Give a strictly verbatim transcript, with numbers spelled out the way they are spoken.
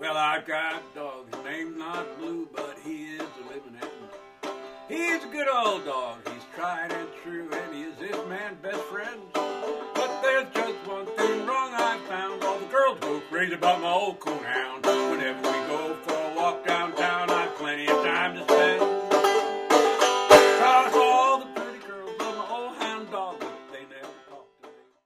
Well, I got a dog. His name's not Blue, but he is a living animal. He's a good old dog. He's tried and true, and he is this man's best friend. But there's just one thing wrong I found. All the girls go crazy about my old coon hound. Whenever we go